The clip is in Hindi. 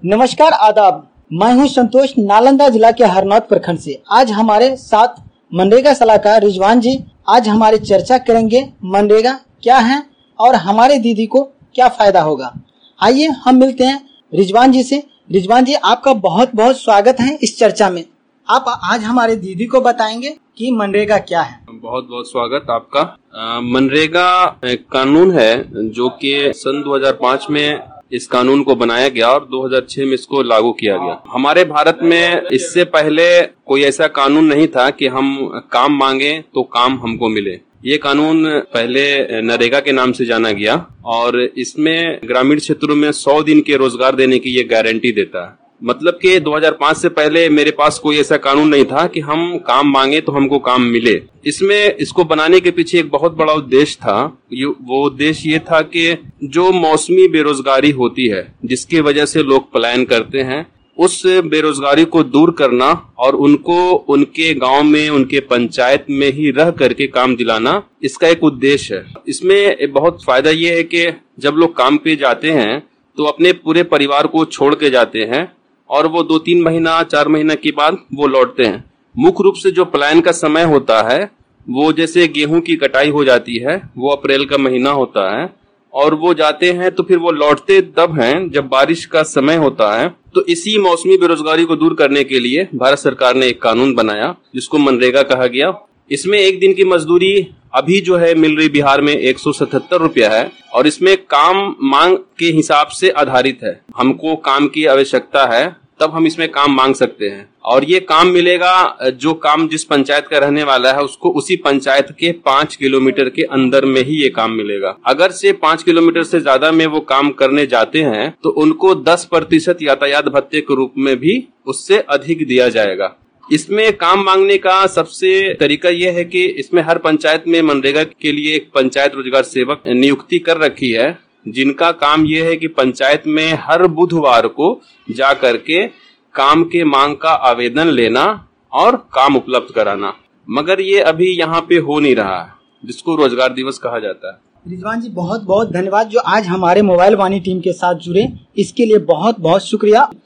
नमस्कार, आदाब। मैं हूं संतोष, नालंदा जिला के हरनौत प्रखंड से। आज हमारे साथ मनरेगा सलाहकार रिजवान जी आज हमारी चर्चा करेंगे मनरेगा क्या है और हमारे दीदी को क्या फायदा होगा। आइए हम मिलते हैं रिजवान जी से। रिजवान जी, आपका बहुत बहुत स्वागत है इस चर्चा में। आप आज हमारे दीदी को बताएंगे कि मनरेगा क्या है। बहुत बहुत स्वागत आपका। मनरेगा एक कानून है जो कि सन 2005 में इस कानून को बनाया गया और 2006 में इसको लागू किया गया। हमारे भारत में इससे पहले कोई ऐसा कानून नहीं था कि हम काम मांगे तो काम हमको मिले। ये कानून पहले नरेगा के नाम से जाना गया और इसमें ग्रामीण क्षेत्रों में 100 दिन के रोजगार देने की ये गारंटी देता है। मतलब कि 2005 से पहले मेरे पास कोई ऐसा कानून नहीं था कि हम काम मांगे तो हमको काम मिले। इसमें इसको बनाने के पीछे एक बहुत बड़ा उद्देश्य था। वो उद्देश्य ये था कि जो मौसमी बेरोजगारी होती है जिसकी वजह से लोग पलायन करते हैं, उस बेरोजगारी को दूर करना और उनको उनके गांव में, उनके पंचायत में ही रह करके काम दिलाना, इसका एक उद्देश्य है। इसमें बहुत फायदा ये है कि जब लोग काम पे जाते हैं तो अपने पूरे परिवार को छोड़ के जाते हैं और वो 2-3 महीना 4 महीना के बाद वो लौटते हैं। मुख्य रूप से जो पलायन का समय होता है वो जैसे गेहूं की कटाई हो जाती है, वो अप्रैल का महीना होता है और वो जाते हैं तो फिर वो लौटते तब हैं जब बारिश का समय होता है। तो इसी मौसमी बेरोजगारी को दूर करने के लिए भारत सरकार ने एक कानून बनाया जिसको मनरेगा कहा गया। इसमें एक दिन की मजदूरी अभी जो है मिल रही बिहार में 177 रुपया है और इसमें काम मांग के हिसाब से आधारित है। हमको काम की आवश्यकता है तब हम इसमें काम मांग सकते हैं और ये काम मिलेगा जो काम जिस पंचायत का रहने वाला है उसको उसी पंचायत के 5 किलोमीटर के अंदर में ही ये काम मिलेगा। अगर से 5 किलोमीटर से ज्यादा में वो काम करने जाते हैं तो उनको 10% यातायात भत्ते के रूप में भी उससे अधिक दिया जाएगा। इसमें काम मांगने का सबसे तरीका यह है कि इसमें हर पंचायत में मनरेगा के लिए एक पंचायत रोजगार सेवक नियुक्ति कर रखी है, जिनका काम यह है कि पंचायत में हर बुधवार को जा करके काम के मांग का आवेदन लेना और काम उपलब्ध कराना। मगर ये अभी यहाँ पे हो नहीं रहा है, जिसको रोजगार दिवस कहा जाता है। रिजवान जी, बहुत बहुत धन्यवाद जो आज हमारे मोबाइल वाणी टीम के साथ जुड़े। इसके लिए बहुत बहुत शुक्रिया।